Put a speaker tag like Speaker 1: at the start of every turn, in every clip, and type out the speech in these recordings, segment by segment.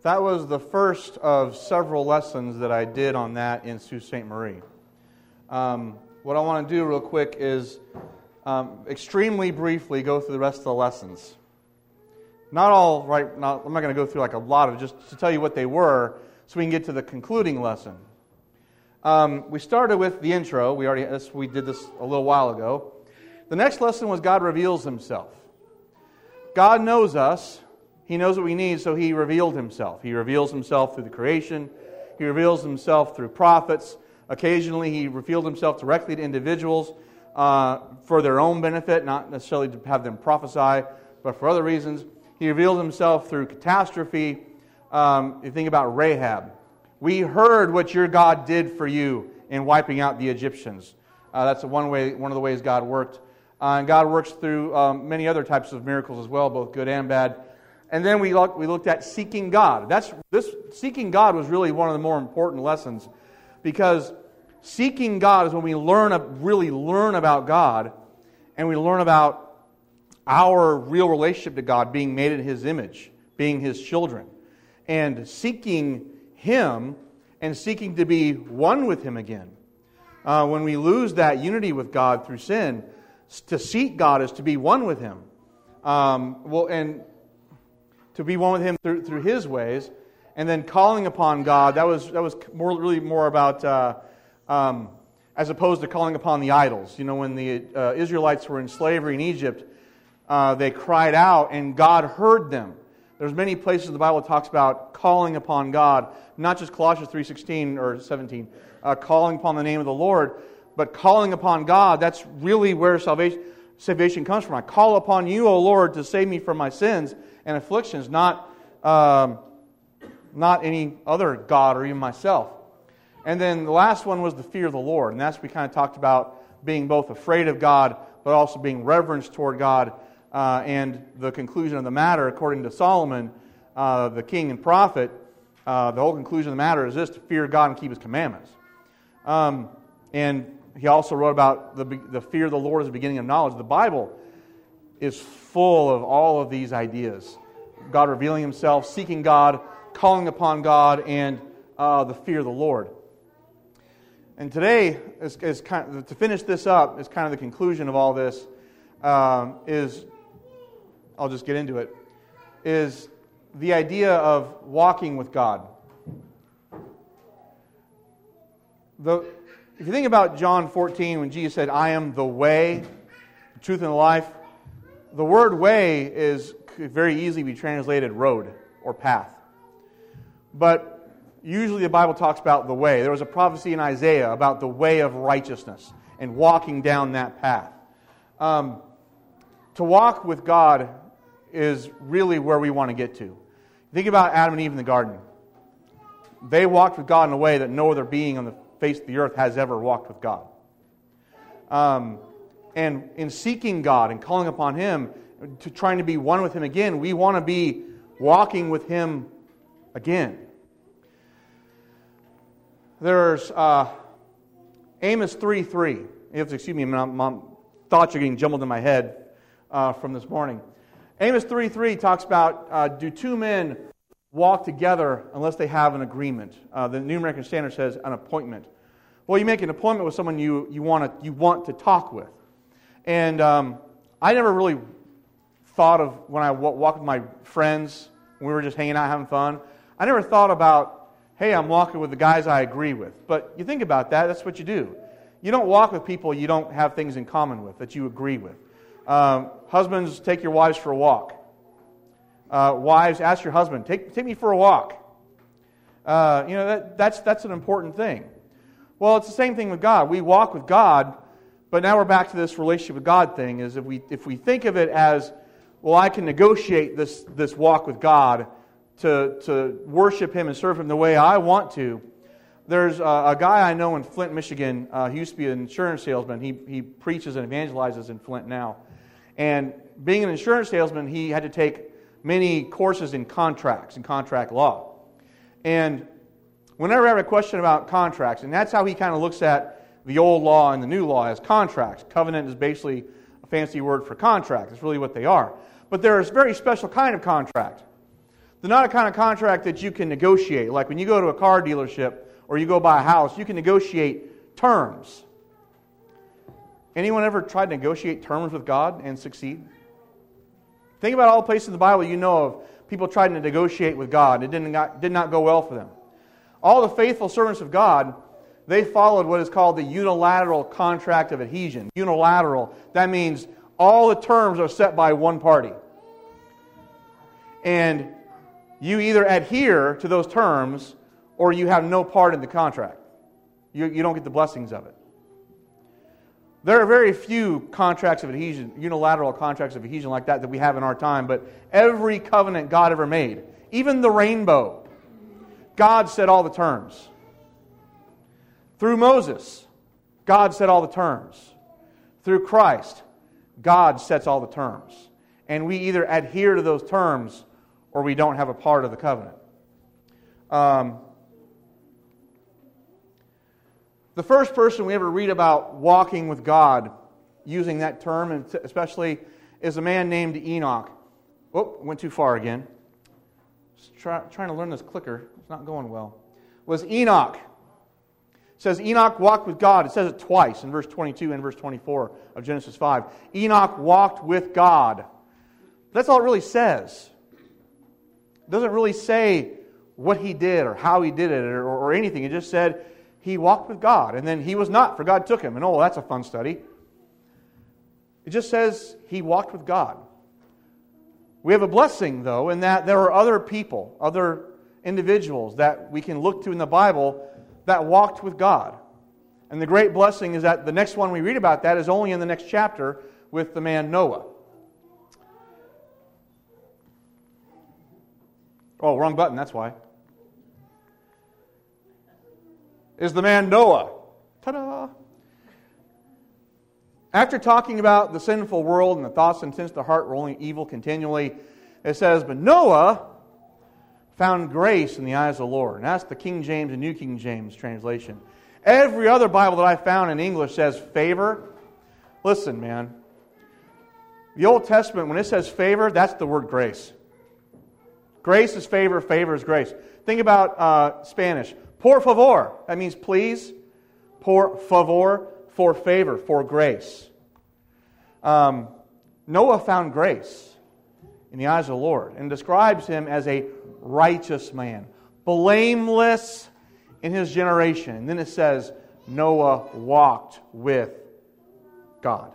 Speaker 1: That was the first of several lessons that I did on that in Sault Ste. Marie. What I want to do real quick is extremely briefly go through the rest of the lessons. I'm not going to go through like a lot of, just to tell you what they were so we can get to the concluding lesson. We started with the intro. We did this a little while ago. The next lesson was God reveals Himself. God knows us. He knows what we need, so He revealed Himself. He reveals Himself through the creation. He reveals Himself through prophets. Occasionally, He revealed Himself directly to individuals for their own benefit, not necessarily to have them prophesy, but for other reasons. He revealed Himself through catastrophe. You think about Rahab. We heard what your God did for you in wiping out the Egyptians. That's one of the ways God worked. And God works through many other types of miracles as well, both good and bad. And then we looked at seeking God. Seeking God was really one of the more important lessons, because seeking God is when we really learn about God, and we learn about our real relationship to God, being made in His image, being His children, and seeking Him and seeking to be one with Him again. When we lose that unity with God through sin, to seek God is to be one with Him. And to be one with Him through His ways, and then calling upon God. That was really more about as opposed to calling upon the idols. You know, when the Israelites were in slavery in Egypt, they cried out, and God heard them. There's many places in the Bible that talks about calling upon God, not just Colossians 3:16 or 17, calling upon the name of the Lord, but calling upon God. That's really where salvation comes from. I call upon You, O Lord, to save me from my sins and afflictions, not any other God or even myself. And then the last one was the fear of the Lord, and that's we kind of talked about being both afraid of God, but also being reverent toward God. And the conclusion of the matter, according to Solomon, the king and prophet, the whole conclusion of the matter is this: to fear God and keep His commandments. And he also wrote about the fear of the Lord as the beginning of knowledge. The Bible is full of all of these ideas. God revealing Himself, seeking God, calling upon God, and the fear of the Lord. And today, is kind of, to finish this up, is kind of the conclusion of all this, I'll just get into it, is the idea of walking with God. If you think about John 14, when Jesus said, "I am the way, the truth, and the life," the word way could very easily be translated road or path. But usually the Bible talks about the way. There was a prophecy in Isaiah about the way of righteousness and walking down that path. To walk with God is really where we want to get to. Think about Adam and Eve in the garden. They walked with God in a way that no other being on the face of the earth has ever walked with God. And in seeking God and calling upon Him, to trying to be one with Him again, we want to be walking with Him again. There's Amos 3:3. You have to excuse me, my thoughts are getting jumbled in my head from this morning. Amos 3:3 talks about, do two men walk together unless they have an agreement? The New American Standard says an appointment. Well, you make an appointment with someone you want to talk with. And I never really thought of, when I walked with my friends, when we were just hanging out having fun, I never thought about, hey, I'm walking with the guys I agree with. But you think about that, that's what you do. You don't walk with people you don't have things in common with, that you agree with. Husbands, take your wives for a walk. Wives, ask your husband, take me for a walk. That's an important thing. Well, it's the same thing with God. We walk with God, but now we're back to this relationship with God thing, is if we think of it as, well, I can negotiate this walk with God to worship Him and serve Him the way I want to. There's a guy I know in Flint, Michigan. He used to be an insurance salesman. He preaches and evangelizes in Flint now. And being an insurance salesman, he had to take many courses in contracts and contract law. And whenever I have a question about contracts, and that's how he kind of looks at the old law and the new law as contracts. Covenant is basically a fancy word for contract. It's really what they are. But there's a very special kind of contract. They're not a kind of contract that you can negotiate. Like when you go to a car dealership or you go buy a house, you can negotiate terms. Anyone ever tried to negotiate terms with God and succeed? Think about all the places in the Bible you know of people trying to negotiate with God. It did not go well for them. All the faithful servants of God, they followed what is called the unilateral contract of adhesion. Unilateral, that means all the terms are set by one party. And you either adhere to those terms or you have no part in the contract. You don't get the blessings of it. There are very few contracts of adhesion, unilateral contracts of adhesion like that we have in our time, but every covenant God ever made, even the rainbow, God set all the terms. Through Moses, God set all the terms. Through Christ, God sets all the terms. And we either adhere to those terms or we don't have a part of the covenant. The first person we ever read about walking with God using that term, and especially, is a man named Enoch. Oh, went too far again. Just trying to learn this clicker. It's not going well. Was Enoch. It says Enoch walked with God. It says it twice in verse 22 and verse 24 of Genesis 5. Enoch walked with God. That's all it really says. It doesn't really say what he did or how he did it or anything. It just said he walked with God. And then he was not, for God took him. And oh, that's a fun study. It just says he walked with God. We have a blessing, though, in that there are other people, other individuals that we can look to in the Bible that walked with God. And the great blessing is that the next one we read about that is only in the next chapter with the man Noah. Oh, wrong button, that's why. Is the man Noah. Ta-da! After talking about the sinful world and the thoughts and intents of the heart were only evil continually, it says, but Noah found grace in the eyes of the Lord. And that's the King James and New King James translation. Every other Bible that I found in English says favor. Listen, man. The Old Testament, when it says favor, that's the word grace. Grace is favor, favor is grace. Think about Spanish. Por favor, that means please. Por favor, for favor, for grace. Noah found grace in the eyes of the Lord and describes him as a righteous man, blameless in his generation. And then it says, Noah walked with God.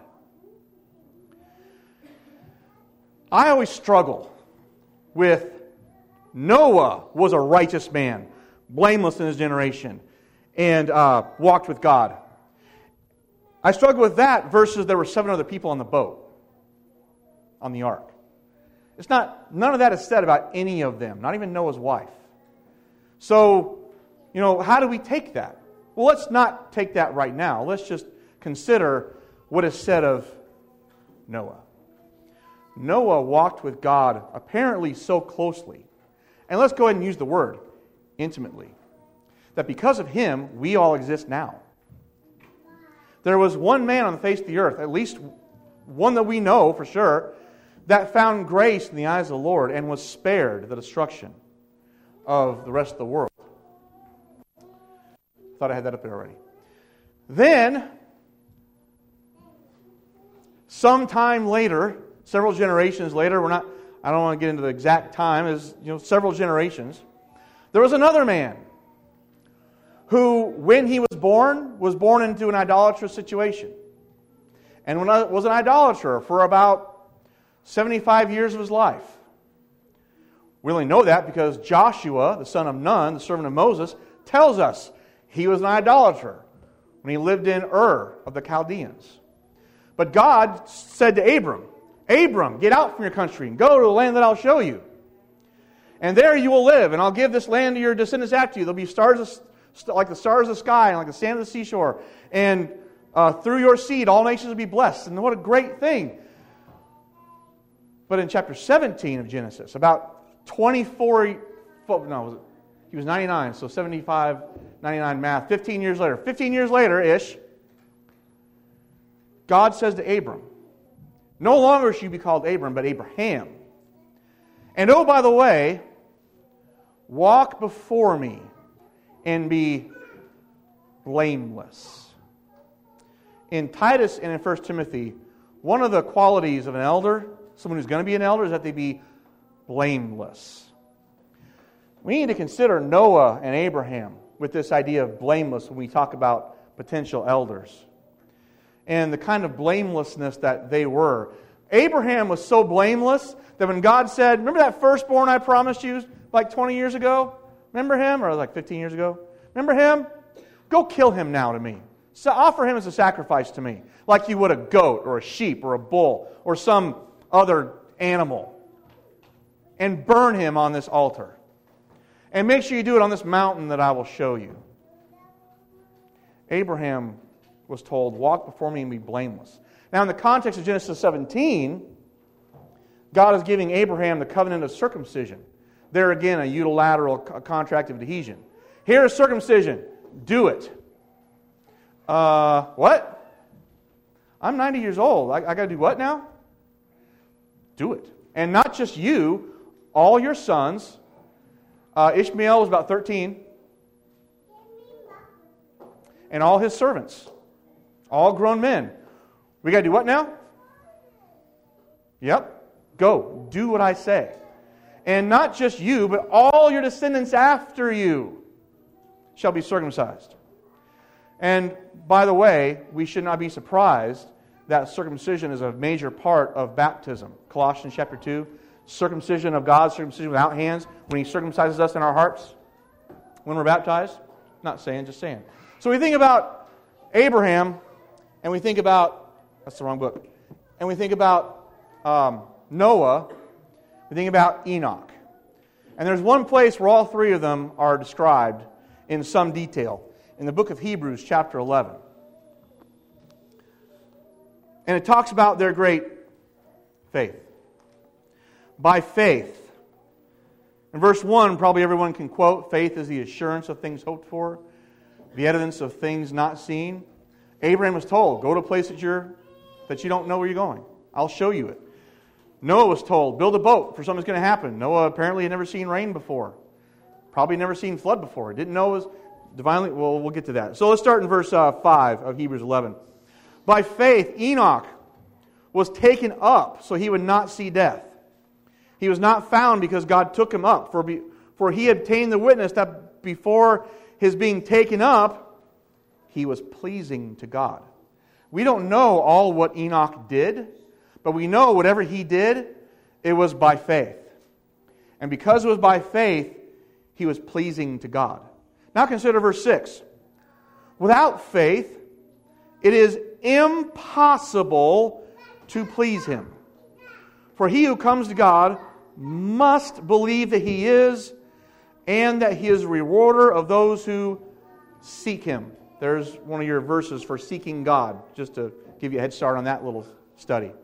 Speaker 1: I always struggle with Noah was a righteous man, blameless in his generation, and walked with God. I struggle with that versus there were 7 other people on the boat, on the ark. None of that is said about any of them, not even Noah's wife. So, how do we take that? Well, let's not take that right now. Let's just consider what is said of Noah. Noah walked with God apparently so closely. And let's go ahead and use the word, intimately. That because of him, we all exist now. There was one man on the face of the earth, at least one that we know for sure, that found grace in the eyes of the Lord and was spared the destruction of the rest of the world. Thought I had that up there already. Then, sometime later, several generations later, I don't want to get into the exact time, several generations, there was another man who, when he was born into an idolatrous situation. And was an idolater for about 75 years of his life. We only know that because Joshua, the son of Nun, the servant of Moses, tells us he was an idolater when he lived in Ur of the Chaldeans. But God said to Abram, Abram, get out from your country and go to the land that I'll show you. And there you will live, and I'll give this land to your descendants after you. There'll be stars like the stars of the sky and like the sand of the seashore. And through your seed, all nations will be blessed. And what a great thing. But in chapter 17 of Genesis, about he was 99, so 75, 99 math. 15 years later-ish, God says to Abram, no longer should you be called Abram, but Abraham. And oh, by the way, walk before me and be blameless. In Titus and in 1 Timothy, one of the qualities of an elder, someone who's going to be an elder, is that they be blameless. We need to consider Noah and Abraham with this idea of blameless when we talk about potential elders. And the kind of blamelessness that they were. Abraham was so blameless that when God said, remember that firstborn I promised you like 20 years ago? Remember him? Or like 15 years ago? Remember him? Go kill him now to me. So offer him as a sacrifice to me. Like you would a goat or a sheep or a bull or some other animal. And burn him on this altar. And make sure you do it on this mountain that I will show you. Abraham was told, walk before me and be blameless. Now in the context of Genesis 17, God is giving Abraham the covenant of circumcision. There again, a unilateral contract of adhesion. Here is circumcision. Do it. What? I'm 90 years old. I got to do what now? Do it. And not just you, all your sons. Ishmael was about 13. And all his servants. All grown men. We got to do what now? Yep. Go. Do what I say. And not just you, but all your descendants after you shall be circumcised. And by the way, we should not be surprised that circumcision is a major part of baptism. Colossians chapter 2, circumcision of God, circumcision without hands, when He circumcises us in our hearts when we're baptized. Not saying, just saying. So we think about Abraham, and we think about, that's the wrong book, and we think about Noah, we think about Enoch. And there's one place where all three of them are described in some detail, in the book of Hebrews, chapter 11. And it talks about their great faith. By faith. In verse 1, probably everyone can quote, faith is the assurance of things hoped for, the evidence of things not seen. Abraham was told, go to a place that you don't know where you're going. I'll show you it. Noah was told, build a boat for something's going to happen. Noah apparently had never seen rain before. Probably never seen flood before. Didn't know it was divinely... Well, we'll get to that. So let's start in verse 5 of Hebrews 11. By faith, Enoch was taken up so he would not see death. He was not found because God took him up. For he obtained the witness that before his being taken up, he was pleasing to God. We don't know all what Enoch did, but we know whatever he did, it was by faith. And because it was by faith, he was pleasing to God. Now consider verse 6. Without faith, it is impossible to please Him. For he who comes to God must believe that He is, and that He is a rewarder of those who seek Him. There's one of your verses for seeking God, just to give you a head start on that little study.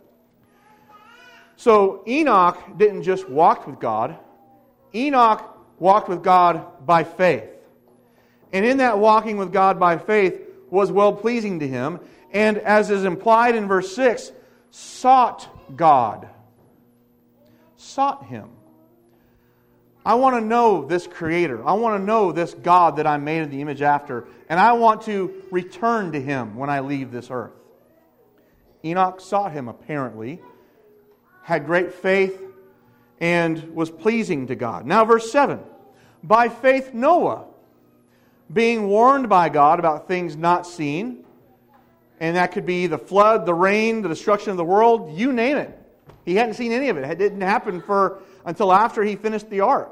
Speaker 1: So Enoch didn't just walk with God. Enoch walked with God by faith. And in that walking with God by faith was well-pleasing to Him. And as is implied in verse 6, sought God. Sought Him. I want to know this Creator. I want to know this God that I'm made in the image after. And I want to return to Him when I leave this earth. Enoch sought Him apparently, had great faith, and was pleasing to God. Now verse 7. By faith Noah, being warned by God about things not seen, and that could be the flood, the rain, the destruction of the world, you name it. He hadn't seen any of it. It didn't happen until after he finished the ark.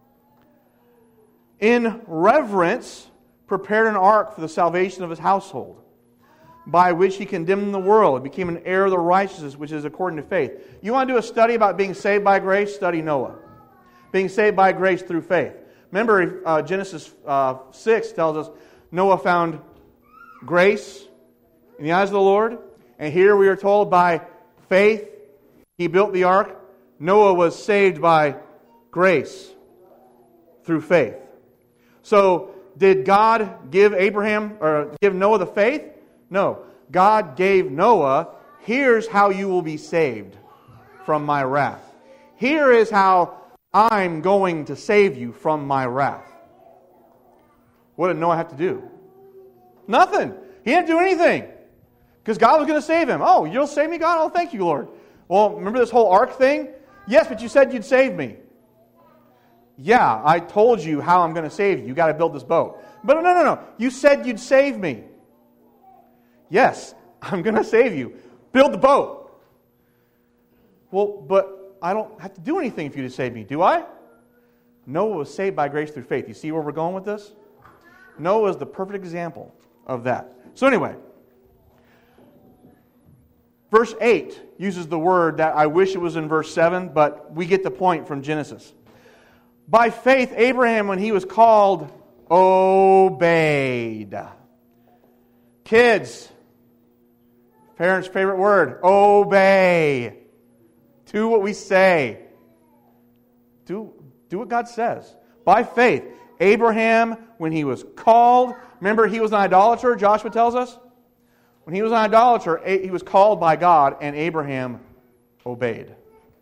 Speaker 1: In reverence, prepared an ark for the salvation of his household, by which he condemned the world and became an heir of the righteousness which is according to faith. You want to do a study about being saved by grace? Study Noah. Being saved by grace through faith. Remember, Genesis 6 tells us Noah found grace in the eyes of the Lord. And here we are told by faith he built the ark. Noah was saved by grace through faith. So, did God give Noah the faith? No. God gave Noah, here's how you will be saved from my wrath. Here is how I'm going to save you from my wrath. What did Noah have to do? Nothing. He didn't do anything. Because God was going to save him. Oh, you'll save me, God? Oh, thank you, Lord. Well, remember this whole ark thing? Yes, but you said you'd save me. Yeah, I told you how I'm going to save you. You got to build this boat. But no. You said you'd save me. Yes, I'm going to save you. Build the boat. Well, but I don't have to do anything for you to save me, do I? Noah was saved by grace through faith. You see where we're going with this? Noah is the perfect example of that. So anyway, verse 8 uses the word that I wish it was in verse 7, but we get the point from Genesis. By faith, Abraham, when he was called, obeyed. Kids, parents' favorite word, obey. Do what we say. Do what God says. By faith, Abraham, when he was called, remember he was an idolater, Joshua tells us? When he was an idolater, he was called by God, and Abraham obeyed.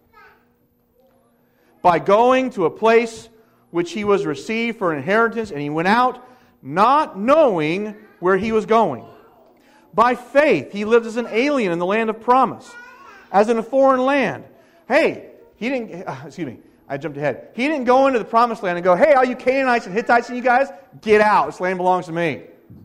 Speaker 1: By going to a place which he was received for inheritance, and he went out not knowing where he was going. By faith, he lived as an alien in the land of promise, as in a foreign land. Hey, he didn't, I jumped ahead. He didn't go into the promised land and go, hey, all you Canaanites and Hittites and you guys, get out. This land belongs to me.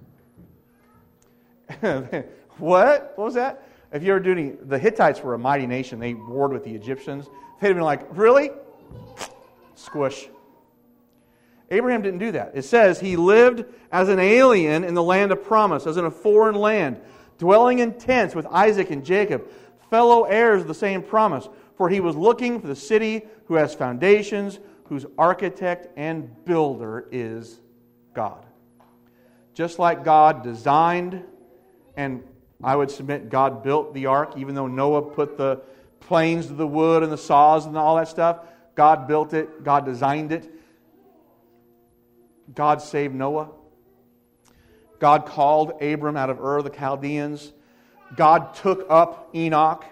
Speaker 1: What? What was that? If you ever do any, the Hittites were a mighty nation. They warred with the Egyptians. They'd have been like, really? Squish. Abraham didn't do that. It says he lived as an alien in the land of promise, as in a foreign land, dwelling in tents with Isaac and Jacob, fellow heirs of the same promise. For he was looking for the city who has foundations, whose architect and builder is God. Just like God designed, and I would submit God built the ark, even though Noah put the planes of the wood and the saws and all that stuff. God built it. God designed it. God saved Noah. God called Abram out of Ur of the Chaldeans. God took up Enoch.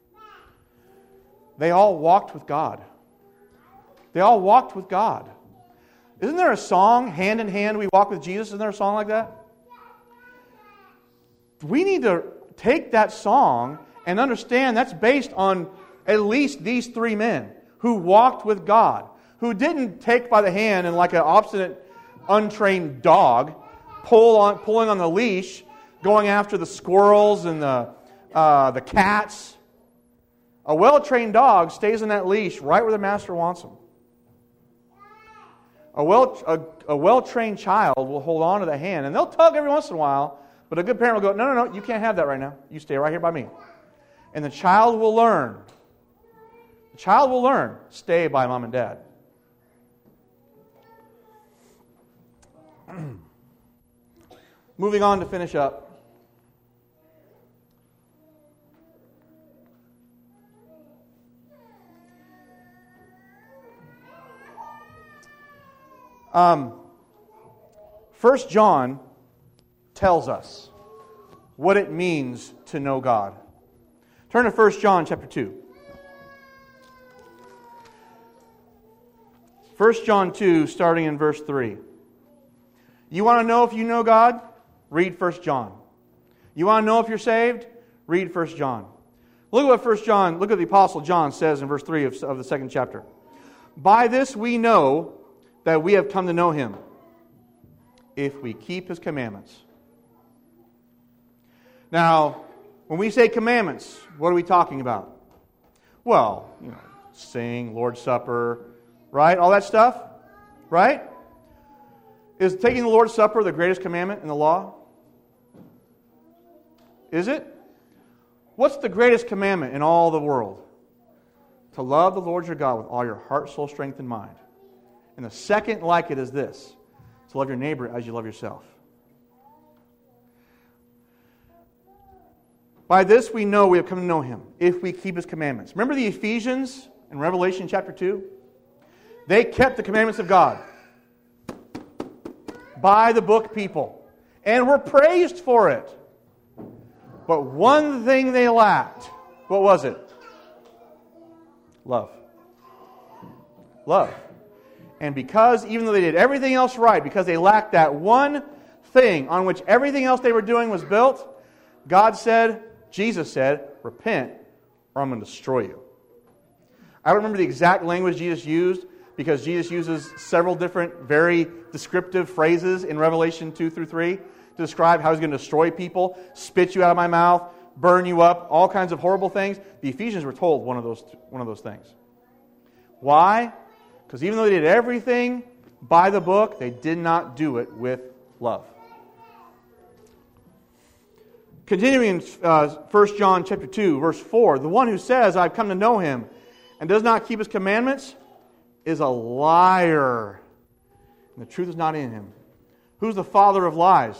Speaker 1: They all walked with God. They all walked with God. Isn't there a song, Hand in Hand We Walk with Jesus? Isn't there a song like that? We need to take that song and understand that's based on at least these three men who walked with God, who didn't take by the hand and like an obstinate, untrained dog, pulling on the leash, going after the squirrels and the cats. A well-trained dog stays in that leash right where the master wants him. A well-trained child will hold on to the hand, and they'll tug every once in a while, but a good parent will go, no, you can't have that right now. You stay right here by me. And the child will learn. The child will learn, stay by mom and dad. Moving on to finish up. First John tells us what it means to know God. Turn to 1 John chapter 2. 1 John 2, starting in verse 3. You want to know if you know God? Read 1 John. You want to know if you're saved? Read 1 John. Look at what the Apostle John says in verse 3 of the second chapter. By this we know that we have come to know Him, if we keep His commandments. Now, when we say commandments, what are we talking about? Well, sing, Lord's Supper, right? All that stuff, right? Is taking the Lord's Supper the greatest commandment in the law? Is it? What's the greatest commandment in all the world? To love the Lord your God with all your heart, soul, strength, and mind. And the second like it is this, to love your neighbor as you love yourself. By this we know we have come to know Him, if we keep His commandments. Remember the Ephesians in Revelation chapter 2? They kept the commandments of God. By the book people. And were praised for it. But one thing they lacked. What was it? Love. Love. And because, even though they did everything else right, because they lacked that one thing on which everything else they were doing was built, God said, Jesus said, repent or I'm going to destroy you. I don't remember the exact language Jesus used because Jesus uses several different very descriptive phrases in Revelation 2 through 3 to describe how He's going to destroy people, spit you out of my mouth, burn you up, all kinds of horrible things. The Ephesians were told one of those things. Why? Because even though they did everything by the book, they did not do it with love. Continuing in 1 John chapter 2, verse 4, the one who says, I've come to know Him, and does not keep His commandments, is a liar. And the truth is not in him. Who's the father of lies?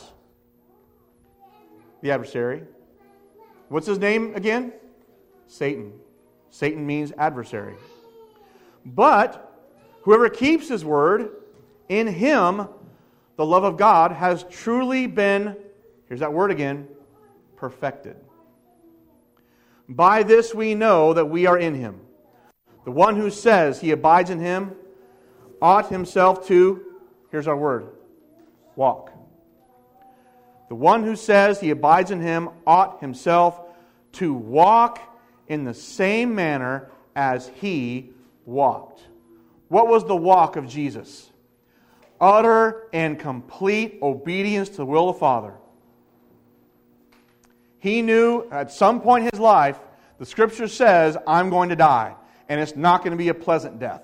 Speaker 1: The adversary. What's his name again? Satan. Satan means adversary. But whoever keeps His word, in him the love of God has truly been, here's that word again, perfected. By this we know that we are in Him. The one who says he abides in Him ought himself to, here's our word, walk. The one who says he abides in Him ought himself to walk in the same manner as He walked. What was the walk of Jesus? Utter and complete obedience to the will of the Father. He knew at some point in His life, the Scripture says, I'm going to die. And it's not going to be a pleasant death.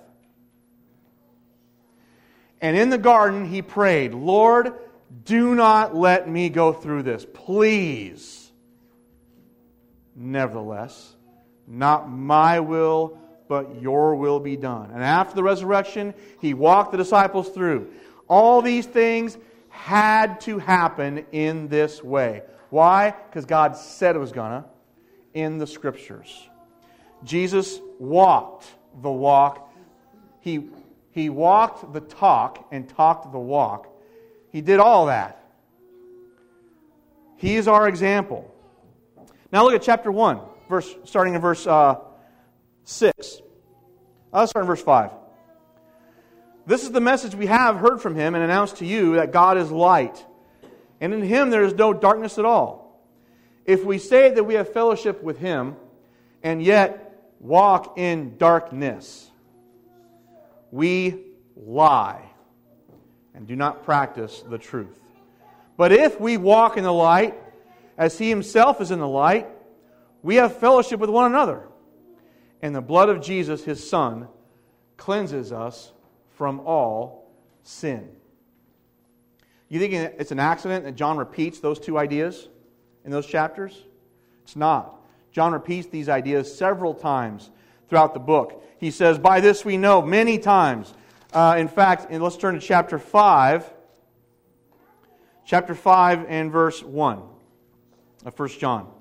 Speaker 1: And in the garden, He prayed, Lord, do not let me go through this. Please. Nevertheless, not my will, but your will be done. And after the resurrection, He walked the disciples through. All these things had to happen in this way. Why? Because God said it was going to in the Scriptures. Jesus walked the walk. He walked the talk and talked the walk. He did all that. He is our example. Now look at chapter 1, starting in verse 6. Let's start in verse 5. This is the message we have heard from Him and announced to you, that God is light, and in Him there is no darkness at all. If we say that we have fellowship with Him, and yet walk in darkness, we lie and do not practice the truth. But if we walk in the light, as He Himself is in the light, we have fellowship with one another. And the blood of Jesus, His Son, cleanses us from all sin. You think it's an accident that John repeats those two ideas in those chapters? It's not. John repeats these ideas several times throughout the book. He says, by this we know, many times. In fact, let's turn to chapter 5. Chapter 5 and verse 1 of 1 John.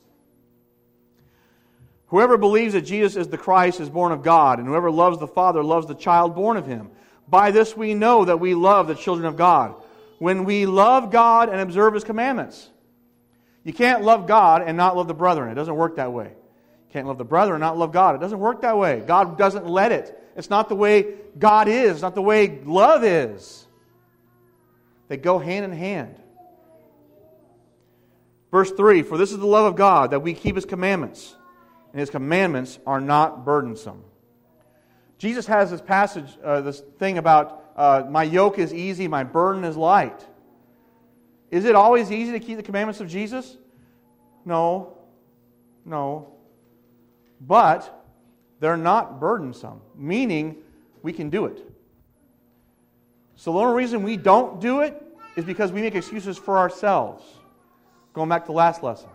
Speaker 1: Whoever believes that Jesus is the Christ is born of God, and whoever loves the Father loves the child born of Him. By this we know that we love the children of God, when we love God and observe His commandments. You can't love God and not love the brethren. It doesn't work that way. You can't love the brethren and not love God. It doesn't work that way. God doesn't let it. It's not the way God is. It's not the way love is. They go hand in hand. Verse 3, for this is the love of God, that we keep His commandments, and His commandments are not burdensome. Jesus has this passage, this thing about my yoke is easy, my burden is light. Is it always easy to keep the commandments of Jesus? No. But they're not burdensome, meaning we can do it. So the only reason we don't do it is because we make excuses for ourselves. Going back to the last lesson.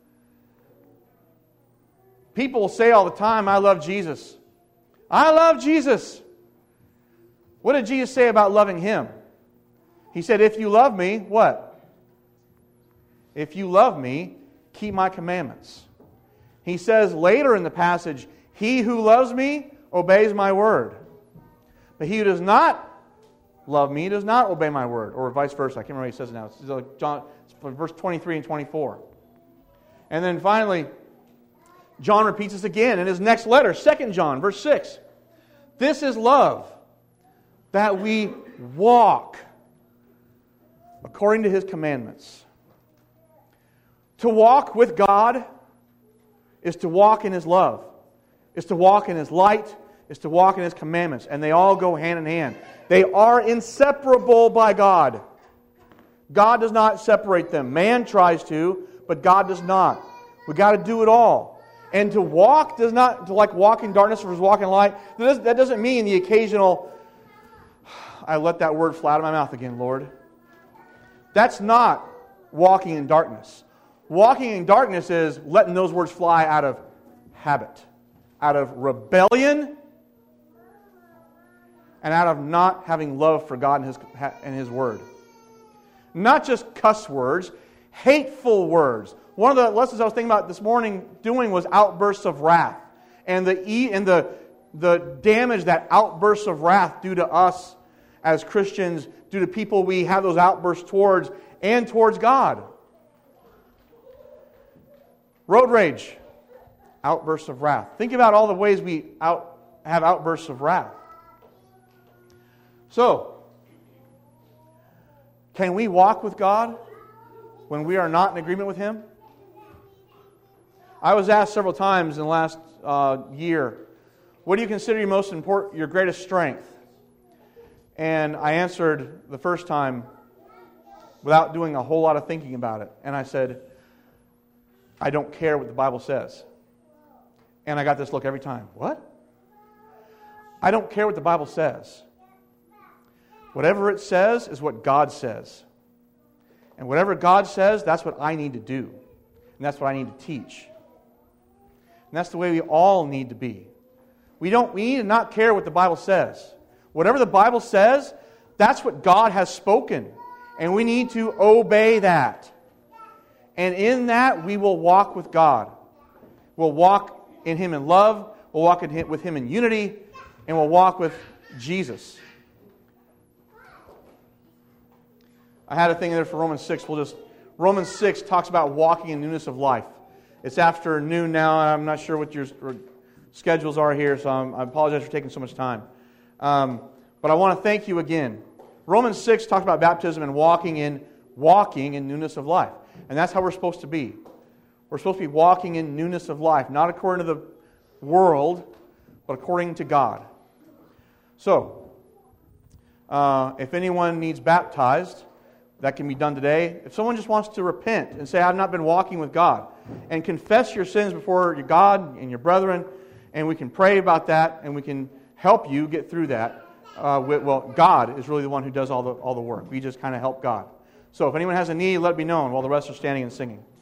Speaker 1: People will say all the time, I love Jesus. I love Jesus. What did Jesus say about loving Him? He said, if you love me, what? If you love me, keep my commandments. He says later in the passage, he who loves me obeys my word. But he who does not love me does not obey my word. Or vice versa. I can't remember what he says now. It's verse 23 and 24. And then finally, John repeats this again in his next letter, 2 John, verse 6. This is love, that we walk according to His commandments. To walk with God is to walk in His love, is to walk in His light, is to walk in His commandments. And they all go hand in hand. They are inseparable by God. God does not separate them. Man tries to, but God does not. We've got to do it all. And to walk does not, to like walk in darkness versus walk in light, that doesn't mean the occasional, I let that word fly out of my mouth again, Lord. That's not walking in darkness. Walking in darkness is letting those words fly out of habit, out of rebellion, and out of not having love for God and His Word. Not just cuss words, hateful words. One of the lessons I was thinking about this morning doing was outbursts of wrath. And the damage that outbursts of wrath do to us as Christians, due to people we have those outbursts towards, and towards God. Road rage, outbursts of wrath. Think about all the ways we have outbursts of wrath. So, can we walk with God when we are not in agreement with Him? I was asked several times in the last year, what do you consider your most important, your greatest strength? And I answered the first time without doing a whole lot of thinking about it. And I said, I don't care what the Bible says. And I got this look every time. What? I don't care what the Bible says. Whatever it says is what God says. And whatever God says, that's what I need to do. And that's what I need to teach. And that's the way we all need to be. We need to not care what the Bible says. Whatever the Bible says, that's what God has spoken. And we need to obey that. And in that, we will walk with God. We'll walk in Him in love. We'll walk with Him in unity. And we'll walk with Jesus. I had a thing there for Romans 6. Romans 6 talks about walking in newness of life. It's after noon now. I'm not sure what your schedules are here, so I apologize for taking so much time. But I want to thank you again. Romans 6 talks about baptism and walking in newness of life. And that's how we're supposed to be. We're supposed to be walking in newness of life, not according to the world, but according to God. So, if anyone needs baptized, that can be done today. If someone just wants to repent and say, I've not been walking with God, and confess your sins before your God and your brethren, and we can pray about that, and we can help you get through that. God is really the one who does all the work. We just kind of help God. So if anyone has a need, let it be known while the rest are standing and singing.